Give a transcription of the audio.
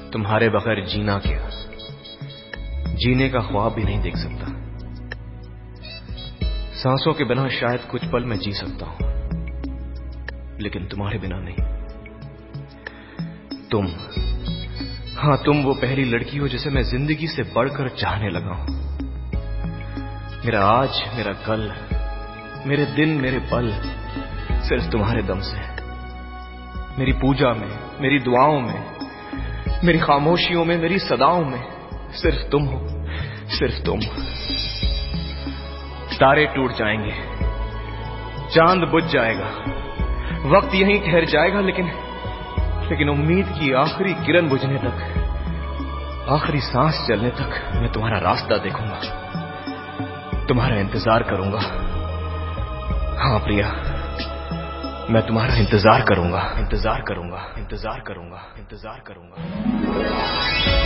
तुम्हारे बगैर जीना क्या, जीने का ख्वाब भी नहीं देख सकता। सांसों के बिना शायद कुछ पल मैं जी सकता हूं, लेकिन तुम्हारे बिना नहीं। तुम, हां तुम वो पहली लड़की हो जिसे मैं जिंदगी से बढ़कर चाहने लगा हूं। मेरा आज, मेरा कल, मेरे दिन, मेरे पल सिर्फ तुम्हारे दम से है। मेरी पूजा में, मेरी दुआओं में, मेरी खामोशियों में, मेरी सदाओं में सिर्फ तुम हो, सिर्फ तुम। तारे टूट जाएंगे, चांद बुझ जाएगा, वक्त यहीं ठहर जाएगा, लेकिन उम्मीद की आखिरी किरण बुझने तक, आखिरी सांस चलने तक मैं तुम्हारा रास्ता देखूंगा, तुम्हारा इंतजार करूंगा। हां प्रिया, मैं तुम्हारा इंतजार करूंगा, इंतजार करूंगा, इंतजार करूंगा, इंतजार करूंगा।